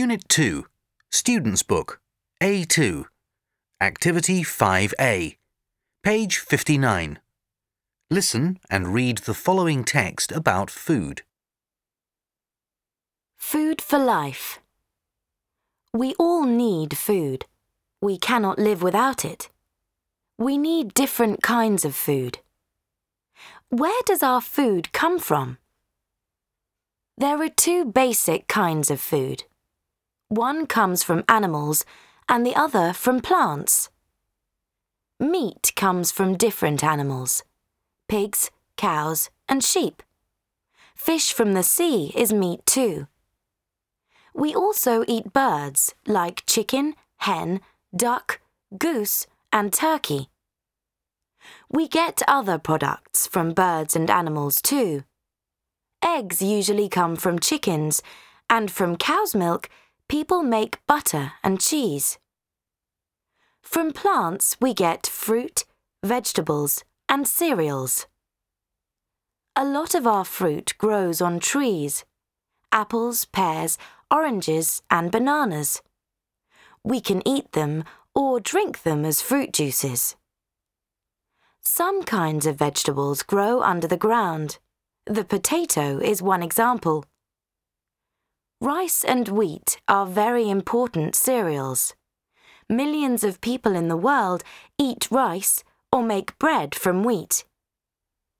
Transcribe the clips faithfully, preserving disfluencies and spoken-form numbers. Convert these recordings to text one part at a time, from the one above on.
Unit two, Student's Book, A two, Activity five A, page fifty-nine. Listen and read the following text about food. Food for life. We all need food. We cannot live without it. We need different kinds of food. Where does our food come from? There are two basic kinds of food. One comes from animals and the other from plants. Meat comes from different animals: pigs, cows, and sheep. Fish from the sea is meat too. We also eat birds like chicken, hen, duck, goose, and turkey. We get other products from birds and animals too. Eggs usually come from chickens, and from cow's milk, people make butter and cheese. From plants, we get fruit, vegetables, and cereals. A lot of our fruit grows on trees: apples, pears, oranges, and bananas. We can eat them or drink them as fruit juices. Some kinds of vegetables grow under the ground. The potato is one example. Rice and wheat are very important cereals. Millions of people in the world eat rice or make bread from wheat.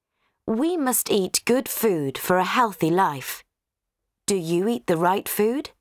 We must eat good food for a healthy life. Do you eat the right food?